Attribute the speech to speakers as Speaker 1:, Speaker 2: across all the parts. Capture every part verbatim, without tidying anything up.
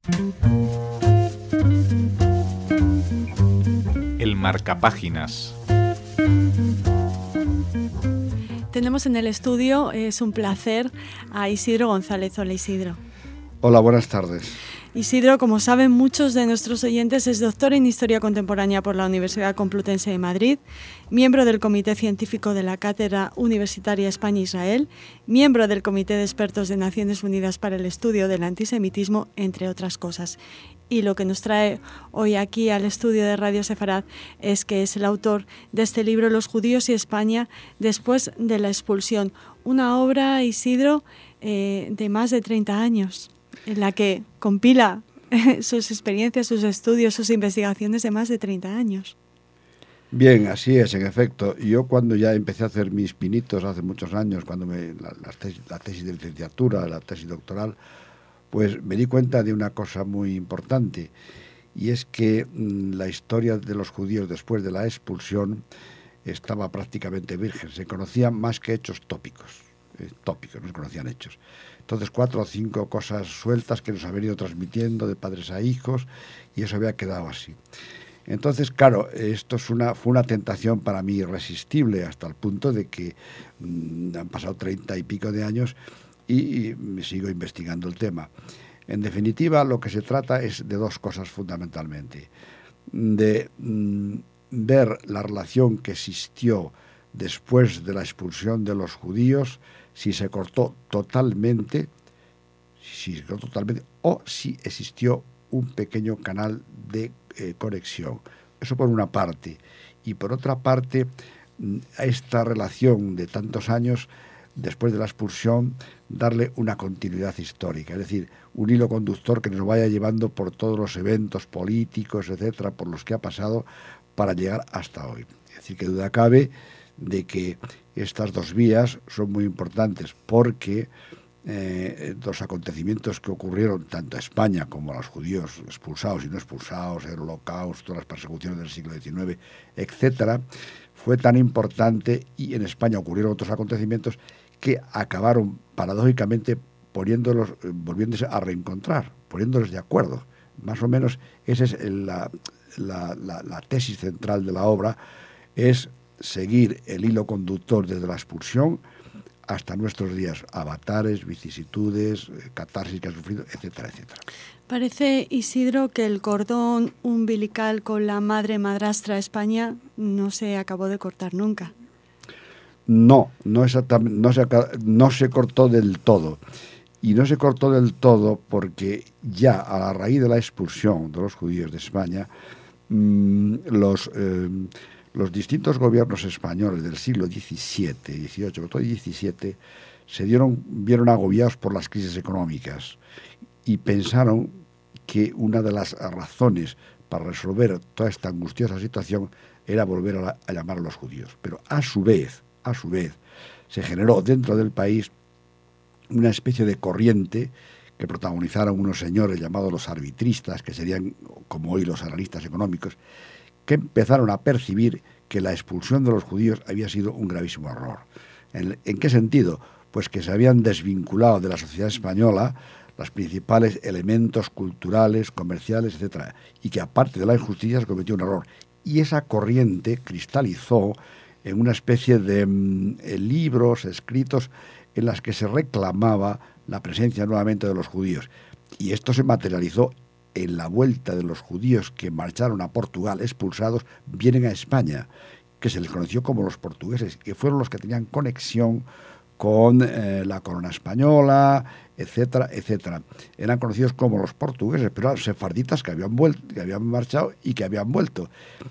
Speaker 1: El marcapáginas.
Speaker 2: Tenemos en el estudio, es un placer, a Isidro González. Hola, Isidro.
Speaker 3: Hola, buenas tardes.
Speaker 2: Isidro, como saben muchos de nuestros oyentes, es doctor en Historia Contemporánea por la Universidad Complutense de Madrid, miembro del Comité Científico de la Cátedra Universitaria España-Israel, miembro del Comité de Expertos de Naciones Unidas para el Estudio del Antisemitismo, entre otras cosas. Y lo que nos trae hoy aquí al estudio de Radio Sefarad es que es el autor de este libro, Los judíos y España después de la expulsión. Una obra, Isidro, eh, de más de treinta años, en la que compila sus experiencias, sus estudios, sus investigaciones de más de treinta años.
Speaker 3: Bien, así es, en efecto. Yo cuando ya empecé a hacer mis pinitos hace muchos años, cuando me, la, la, tesis, la tesis de licenciatura, la tesis doctoral, pues me di cuenta de una cosa muy importante, y es que mmm, la historia de los judíos después de la expulsión estaba prácticamente virgen. Se conocían más que hechos tópicos, eh, tópicos, no se conocían hechos. Entonces, cuatro o cinco cosas sueltas que nos habían ido transmitiendo de padres a hijos, y eso había quedado así. Entonces, claro, esto es una, fue una tentación para mí irresistible, hasta el punto de que mmm, han pasado treinta y pico de años y, y me sigo investigando el tema. En definitiva, lo que se trata es de dos cosas fundamentalmente. De mmm, ver la relación que existió después de la expulsión de los judíos, si se cortó totalmente, si se cortó totalmente, o si existió un pequeño canal de eh, conexión. Eso por una parte. Y por otra parte, a esta relación de tantos años, después de la expulsión, darle una continuidad histórica, es decir, un hilo conductor que nos vaya llevando por todos los eventos políticos, etcétera, por los que ha pasado para llegar hasta hoy. Es decir, que duda cabe de que estas dos vías son muy importantes, porque eh, los acontecimientos que ocurrieron tanto a España como a los judíos expulsados y no expulsados, el holocausto, las persecuciones del siglo diecinueve, etcétera, fue tan importante, y en España ocurrieron otros acontecimientos que acabaron paradójicamente poniéndolos, eh, volviéndose a reencontrar, poniéndolos de acuerdo. Más o menos esa es el, la, la, la, la tesis central de la obra, es seguir el hilo conductor desde la expulsión hasta nuestros días, avatares, vicisitudes, catarsis que ha sufrido, etcétera, etcétera.
Speaker 2: Parece, Isidro, que el cordón umbilical con la madre madrastra España no se acabó de cortar nunca.
Speaker 3: No, no, exactamente, no, se, no se cortó del todo. Y no se cortó del todo porque ya a la raíz de la expulsión de los judíos de España, mmm, los... Eh, Los distintos gobiernos españoles del siglo diecisiete, dieciocho, sobre todo diecisiete, se dieron, vieron agobiados por las crisis económicas y pensaron que una de las razones para resolver toda esta angustiosa situación era volver a, la, a llamar a los judíos. Pero a su vez, a su vez, se generó dentro del país una especie de corriente que protagonizaron unos señores llamados los arbitristas, que serían como hoy los analistas económicos, que empezaron a percibir que la expulsión de los judíos había sido un gravísimo error. ¿En, ¿En qué sentido? Pues que se habían desvinculado de la sociedad española los principales elementos culturales, comerciales, etcétera, y que aparte de la injusticia se cometió un error. Y esa corriente cristalizó en una especie de mm, libros, escritos, en las que se reclamaba la presencia nuevamente de los judíos. Y esto se materializó en la vuelta de los judíos que marcharon a Portugal expulsados, vienen a España, que se les conoció como los portugueses, que fueron los que tenían conexión con eh, la corona española, etcétera, etcétera. Eran conocidos como los portugueses, pero eran sefarditas que habían vuelto, que habían marchado y que habían vuelto.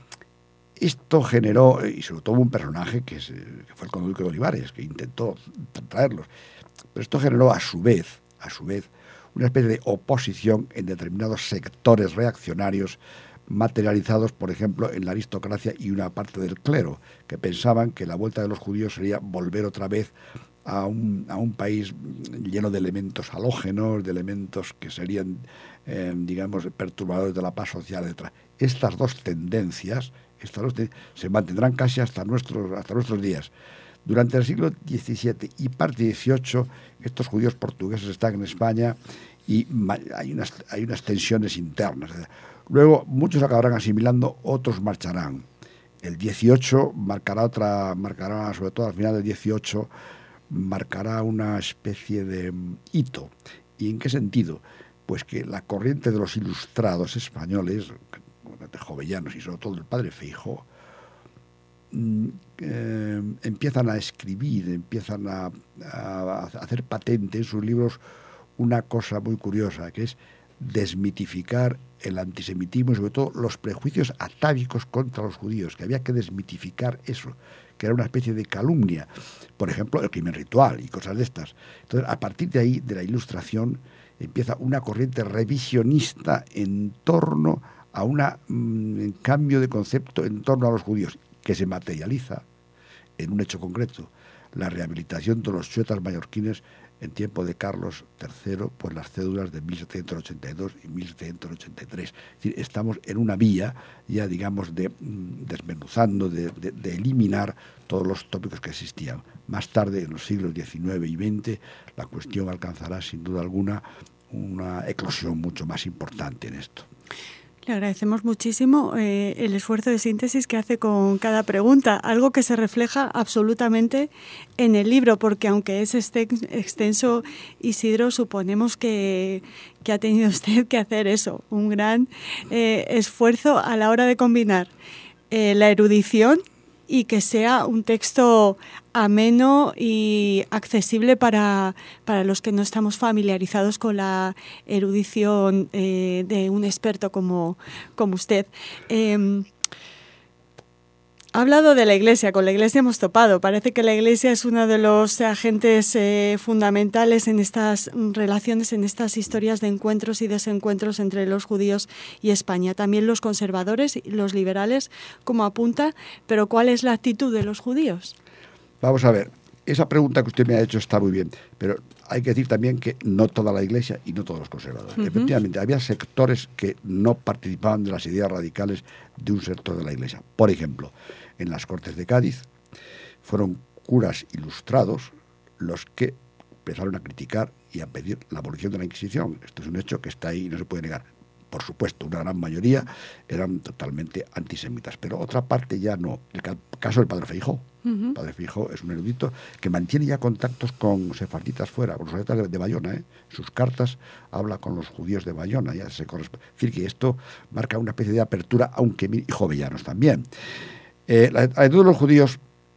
Speaker 3: Esto generó, y sobre todo un personaje que, es, que fue el conde Duque de Olivares, que intentó traerlos, pero esto generó a su vez, a su vez, una especie de oposición en determinados sectores reaccionarios materializados, por ejemplo, en la aristocracia y una parte del clero, que pensaban que la vuelta de los judíos sería volver otra vez a un, a un país lleno de elementos halógenos, de elementos que serían, eh, digamos, perturbadores de la paz social, etcétera. Estas dos tendencias, estas dos tendencias se mantendrán casi hasta nuestros, hasta nuestros días. Durante el siglo diecisiete y parte dieciocho, estos judíos portugueses están en España y hay unas, hay unas tensiones internas. Luego muchos acabarán asimilando, otros marcharán. El dieciocho marcará otra, marcará sobre todo al final del dieciocho, marcará una especie de hito. ¿Y en qué sentido? Pues que la corriente de los ilustrados españoles, de Jovellanos y sobre todo el padre Feijóo, eh, empiezan a escribir, empiezan a, a hacer patente en sus libros una cosa muy curiosa, que es desmitificar el antisemitismo y sobre todo los prejuicios atávicos contra los judíos, que había que desmitificar eso, que era una especie de calumnia, por ejemplo, el crimen ritual y cosas de estas. Entonces, a partir de ahí, de la Ilustración, empieza una corriente revisionista en torno a un mmm, cambio de concepto en torno a los judíos, que se materializa en un hecho concreto, la rehabilitación de los chuetas mallorquines en tiempo de Carlos tercero, por las cédulas de mil setecientos ochenta y dos y mil setecientos ochenta y tres. Es decir, estamos en una vía ya, digamos, de mm, desmenuzando, de, de, de eliminar todos los tópicos que existían. Más tarde, en los siglos diecinueve y veinte, la cuestión alcanzará, sin duda alguna, una eclosión mucho más importante en esto.
Speaker 2: Le agradecemos muchísimo eh, el esfuerzo de síntesis que hace con cada pregunta, algo que se refleja absolutamente en el libro, porque aunque es extenso, Isidro, suponemos que, que ha tenido usted que hacer eso, un gran eh, esfuerzo a la hora de combinar eh, la erudición y que sea un texto ameno y accesible para, para los que no estamos familiarizados con la erudición eh, de un experto como, como usted. Eh, Ha hablado de la Iglesia, con la Iglesia hemos topado. Parece que la Iglesia es uno de los agentes eh, fundamentales en estas relaciones, en estas historias de encuentros y desencuentros entre los judíos y España. También los conservadores y los liberales, como apunta, pero ¿cuál es la actitud de los judíos?
Speaker 3: Vamos a ver, esa pregunta que usted me ha hecho está muy bien, pero hay que decir también que no toda la Iglesia y no todos los conservadores. Uh-huh. Efectivamente, había sectores que no participaban de las ideas radicales de un sector de la Iglesia. Por ejemplo, en las Cortes de Cádiz fueron curas ilustrados los que empezaron a criticar y a pedir la abolición de la Inquisición. Esto es un hecho que está ahí y no se puede negar. Por supuesto, una gran mayoría eran totalmente antisemitas, pero otra parte ya no. El caso del padre Feijóo. Uh-huh. El padre Feijóo es un erudito que mantiene ya contactos con sefarditas fuera, con los sefarditas de Bayona. ¿eh? Sus cartas habla con los judíos de Bayona. Ya se corresponde. Es decir, que esto marca una especie de apertura, aunque y jovellanos también. Eh, la actitud de los judíos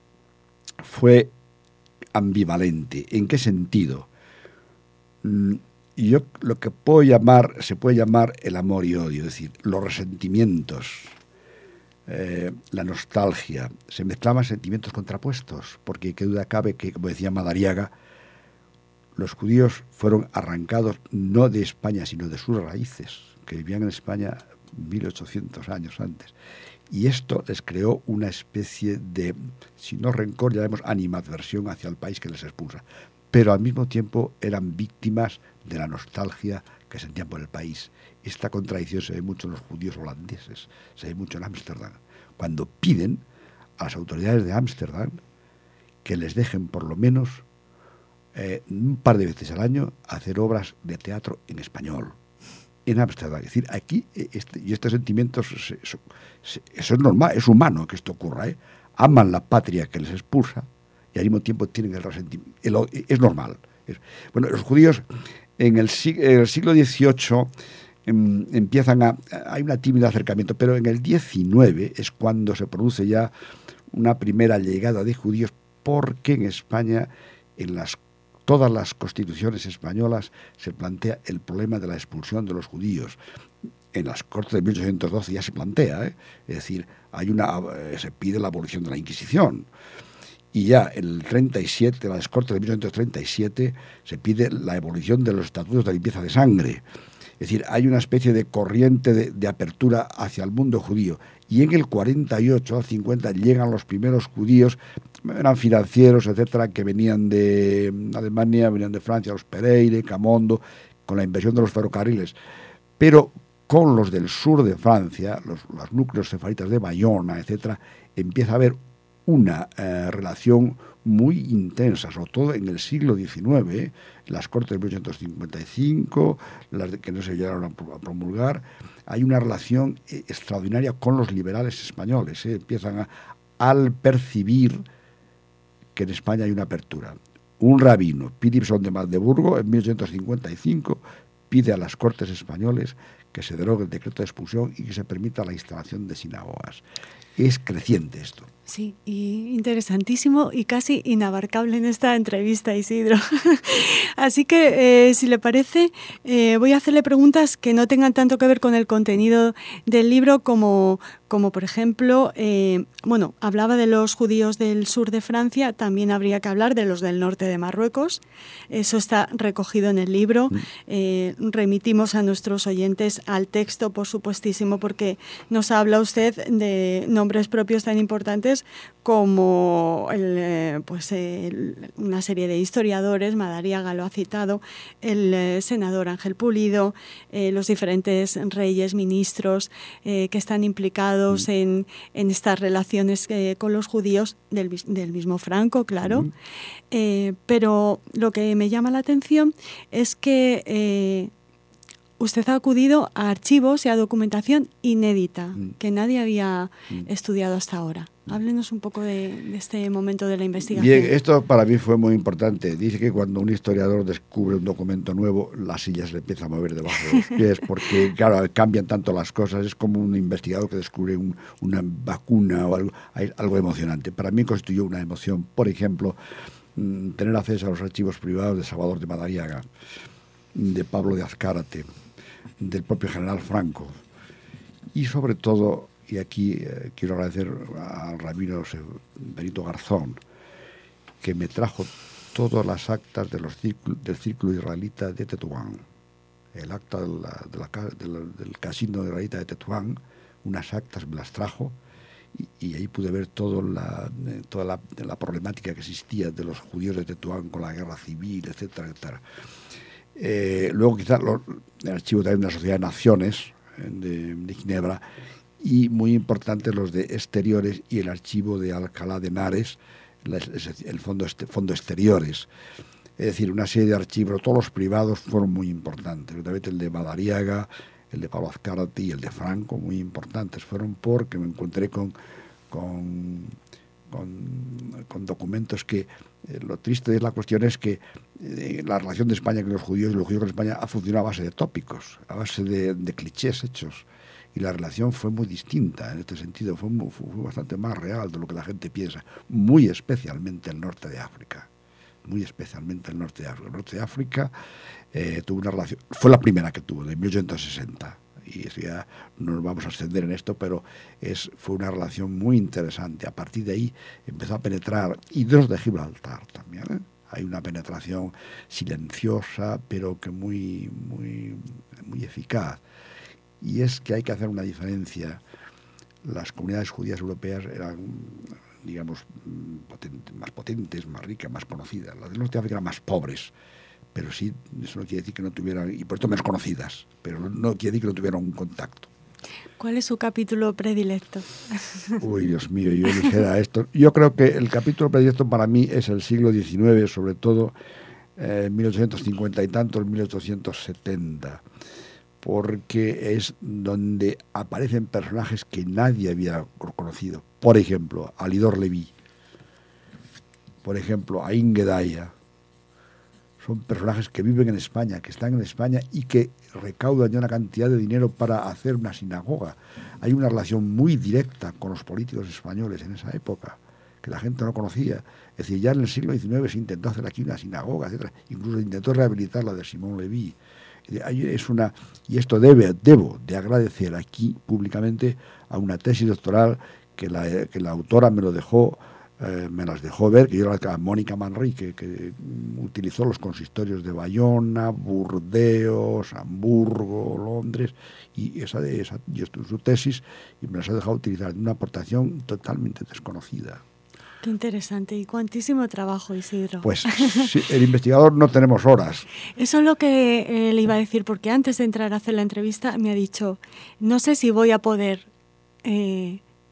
Speaker 3: fue ambivalente. ¿En qué sentido? Mm, Y yo lo que puedo llamar, se puede llamar el amor y odio, es decir, los resentimientos, eh, la nostalgia, se mezclaban sentimientos contrapuestos, porque qué duda cabe que, como decía Madariaga, los judíos fueron arrancados no de España, sino de sus raíces, que vivían en España mil ochocientos años antes. Y esto les creó una especie de, si no rencor, llamemos animadversión hacia el país que les expulsa. Pero al mismo tiempo eran víctimas de la nostalgia que sentían por el país. Esta contradicción se ve mucho en los judíos holandeses, se ve mucho en Ámsterdam, cuando piden a las autoridades de Ámsterdam que les dejen por lo menos eh, un par de veces al año hacer obras de teatro en español, en Ámsterdam. Es decir, aquí, este, y estos sentimientos, se, se, se, eso es normal, es humano que esto ocurra, ¿eh? Aman la patria que les expulsa, y al mismo tiempo tienen el resentimiento. Es normal. Bueno, los judíos en el, en el siglo dieciocho em, empiezan a... Hay un tímido acercamiento, pero en el diecinueve es cuando se produce ya una primera llegada de judíos, porque en España, en las, todas las constituciones españolas, se plantea el problema de la expulsión de los judíos. En las Cortes de mil ochocientos doce ya se plantea, ¿eh? Es decir, hay una, se pide la abolición de la Inquisición. Y ya en el treinta y siete, la Cortes de mil ochocientos treinta y siete, se pide la abolición de los estatutos de limpieza de sangre. Es decir, hay una especie de corriente de, de apertura hacia el mundo judío. Y en el cuarenta y ocho al cincuenta llegan los primeros judíos, eran financieros, etcétera, que venían de Alemania, venían de Francia, los Pereire, Camondo, con la inversión de los ferrocarriles. Pero con los del sur de Francia, los, los núcleos sefaritas de Bayona, etcétera, empieza a haber una eh, relación muy intensa, sobre todo en el siglo diecinueve, las Cortes de mil ochocientos cincuenta y cinco, las de que no se llegaron a promulgar, hay una relación eh, extraordinaria con los liberales españoles. Eh, empiezan a, al percibir que en España hay una apertura. Un rabino, Philipson de Magdeburgo, en mil ochocientos cincuenta y cinco, pide a las Cortes españoles que se derogue el decreto de expulsión y que se permita la instalación de sinagogas. Es creciente esto.
Speaker 2: Sí, y interesantísimo y casi inabarcable en esta entrevista, Isidro. Así que, eh, si le parece, eh, voy a hacerle preguntas que no tengan tanto que ver con el contenido del libro, como, como por ejemplo, eh, bueno, hablaba de los judíos del sur de Francia, también habría que hablar de los del norte de Marruecos. Eso está recogido en el libro. Eh, remitimos a nuestros oyentes al texto, por supuestísimo, porque nos habla usted de nombres propios tan importantes como el, eh, pues, el, una serie de historiadores, Madariaga lo ha citado, el eh, senador Ángel Pulido, eh, los diferentes reyes, ministros eh, que están implicados mm. en, en estas relaciones eh, con los judíos, del, del mismo Franco, claro. Mm. Eh, pero lo que me llama la atención es que eh, usted ha acudido a archivos y a documentación inédita, mm. que nadie había mm. estudiado hasta ahora. Háblenos un poco de, de este momento de la investigación.
Speaker 3: Bien, esto para mí fue muy importante. Dice que cuando un historiador descubre un documento nuevo, las sillas le empiezan a mover debajo de los pies, porque, claro, cambian tanto las cosas. Es como un investigador que descubre un, una vacuna o algo, algo emocionante. Para mí constituyó una emoción, por ejemplo, tener acceso a los archivos privados de Salvador de Madariaga, de Pablo de Azcárate, del propio general Franco, y sobre todo, y aquí eh, quiero agradecer al rabino Benito Garzón, que me trajo todas las actas de los círculo, del Círculo Israelita de Tetuán, el acta de la, de la, de la, del Casino Israelita de Tetuán, unas actas me las trajo, y, y ahí pude ver todo la, eh, toda la, la problemática que existía de los judíos de Tetuán con la guerra civil, etcétera, etcétera. Eh, luego quizás el archivo también de la Sociedad de Naciones de, de Ginebra, y muy importantes los de exteriores y el archivo de Alcalá de Henares, el fondo, fondo exteriores. Es decir, una serie de archivos, todos los privados fueron muy importantes. El de Madariaga, el de Pablo Azcárate y el de Franco, muy importantes. Fueron porque me encontré con, con, con, con documentos que... Eh, lo triste de la cuestión es que eh, la relación de España con los judíos y los judíos con España ha funcionado a base de tópicos, a base de, de clichés hechos. Y la relación fue muy distinta en este sentido, fue, muy, fue bastante más real de lo que la gente piensa, muy especialmente el norte de África, muy especialmente el norte de África. El norte de África eh, tuvo una relación, fue la primera que tuvo, de mil ochocientos sesenta, y eso ya no nos vamos a extender en esto, pero es, fue una relación muy interesante. A partir de ahí empezó a penetrar, y de los de Gibraltar también, ¿eh? Hay una penetración silenciosa, pero que muy, muy, muy eficaz. Y es que hay que hacer una diferencia. Las comunidades judías europeas eran, digamos, potentes, más potentes, más ricas, más conocidas. Las del norte de África eran más pobres, pero sí, eso no quiere decir que no tuvieran, y por esto menos conocidas, pero no, no quiere decir que no tuvieran un contacto.
Speaker 2: ¿Cuál es su capítulo predilecto?
Speaker 3: Uy, Dios mío, yo dijera esto. Yo creo que el capítulo predilecto para mí es el siglo diecinueve, sobre todo eh, mil ochocientos cincuenta y tantos, mil ochocientos setenta. Porque es donde aparecen personajes que nadie había conocido. Por ejemplo, Alidor Leví, por ejemplo, Ain Gedaya. Son personajes que viven en España, que están en España y que recaudan ya una cantidad de dinero para hacer una sinagoga. Hay una relación muy directa con los políticos españoles en esa época, que la gente no conocía. Es decir, ya en el siglo diecinueve se intentó hacer aquí una sinagoga, etcétera. Incluso intentó rehabilitar la de Simón Leví. Es una, y esto debe, debo de agradecer aquí públicamente a una tesis doctoral que la, que la autora me lo dejó, eh, me las dejó ver, que yo era Mónica Manrique, que utilizó los consistorios de Bayona, Burdeos, Hamburgo, Londres, y esa de esa, y esto es su tesis, y me las ha dejado utilizar, una aportación totalmente desconocida.
Speaker 2: Qué interesante y cuantísimo trabajo, Isidro.
Speaker 3: Pues sí, el investigador no tenemos horas.
Speaker 2: Eso es lo que eh, le iba a decir, porque antes de entrar a hacer la entrevista me ha dicho, no sé si voy a poder eh,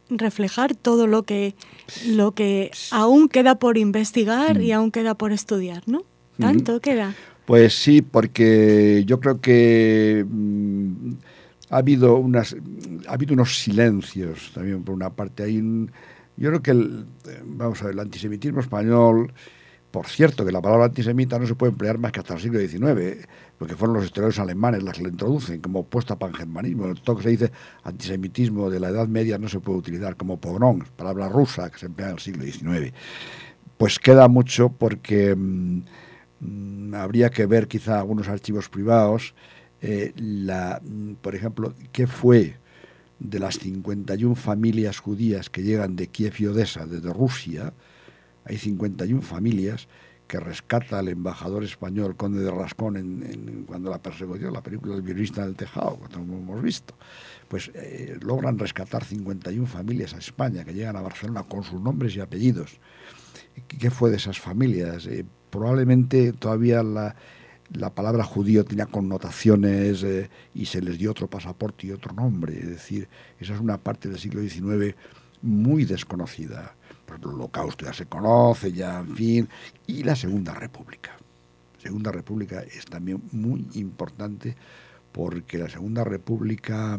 Speaker 2: reflejar todo lo que, lo que aún queda por investigar mm. y aún queda por estudiar, ¿no? ¿Tanto mm. queda?
Speaker 3: Pues sí, porque yo creo que mmm, ha habido unas ha habido unos silencios también por una parte. Hay un, yo creo que el, vamos a ver, el antisemitismo español, por cierto, que la palabra antisemita no se puede emplear más que hasta el siglo diecinueve, porque fueron los historiadores alemanes los que la introducen como opuesta a pangermanismo. Todo que se dice antisemitismo de la Edad Media no se puede utilizar como pogrom, palabra rusa que se emplea en el siglo diecinueve. Pues queda mucho porque mmm, mmm, habría que ver quizá algunos archivos privados, eh, la, por ejemplo, qué fue de las cincuenta y una familias judías que llegan de Kiev y Odessa, desde Rusia. Hay cincuenta y una familias que rescata el embajador español, conde de Rascón, en, en, cuando la persiguió, la película El violinista del tejado, como hemos visto. Pues eh, logran rescatar cincuenta y una familias a España, que llegan a Barcelona con sus nombres y apellidos. ¿Qué fue de esas familias? Eh, probablemente todavía la, la palabra judío tenía connotaciones eh, y se les dio otro pasaporte y otro nombre. Es decir, esa es una parte del siglo diecinueve muy desconocida. El Holocausto ya se conoce, ya, en fin, y la Segunda República. La Segunda República es también muy importante porque la Segunda República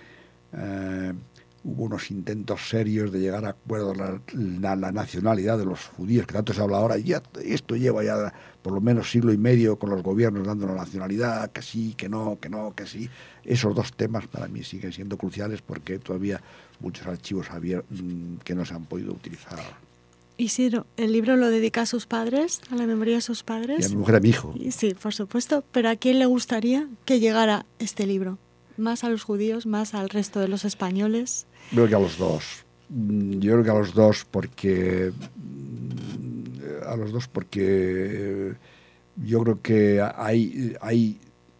Speaker 3: eh, hubo unos intentos serios de llegar a acuerdo la, la, la nacionalidad de los judíos, que tanto se habla ahora, ya esto lleva ya por lo menos siglo y medio con los gobiernos dando la nacionalidad, que sí, que no, que no, que sí. Esos dos temas para mí siguen siendo cruciales porque todavía muchos archivos abiertos que no se han podido utilizar.
Speaker 2: Isidro, ¿el libro lo dedica a sus padres, a la memoria de sus padres?
Speaker 3: Y a mi mujer, a mi hijo.
Speaker 2: Sí, por supuesto, pero ¿a quién le gustaría que llegara este libro? ¿Más a los judíos, más al resto de los españoles?
Speaker 3: Yo creo que a los dos. Yo creo que a los dos porque... A los dos porque yo creo que hay... hay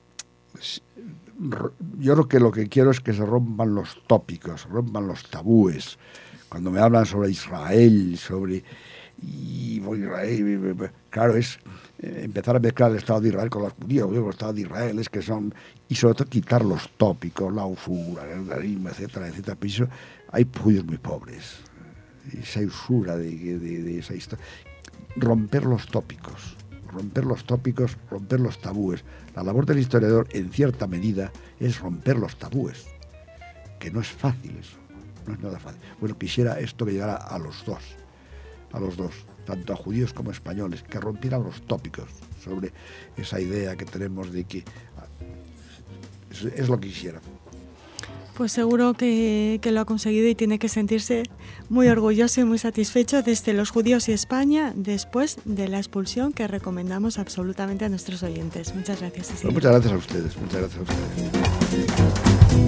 Speaker 3: yo creo que lo que quiero es que se rompan los tópicos, rompan los tabúes. Cuando me hablan sobre Israel, sobre... Y Israel, claro, es empezar a mezclar el Estado de Israel con los judíos, el Estado de Israel es que son... Y sobre todo quitar los tópicos, la usura, el garismo, etcétera, etcétera. Pero eso, hay judíos muy pobres. Esa usura de, de, de esa historia. Romper los tópicos. romper los tópicos, romper los tabúes. La labor del historiador, en cierta medida, es romper los tabúes, que no es fácil eso, no es nada fácil. Bueno, quisiera esto que llegara a los dos, a los dos, tanto a judíos como a españoles, que rompieran los tópicos sobre esa idea que tenemos de que es, es lo que quisiera.
Speaker 2: Pues seguro que, que lo ha conseguido y tiene que sentirse muy orgulloso y muy satisfecho desde los judíos y España después de la expulsión que recomendamos absolutamente a nuestros oyentes. Muchas gracias, Isidro.
Speaker 3: Pues muchas gracias a ustedes, muchas gracias a ustedes.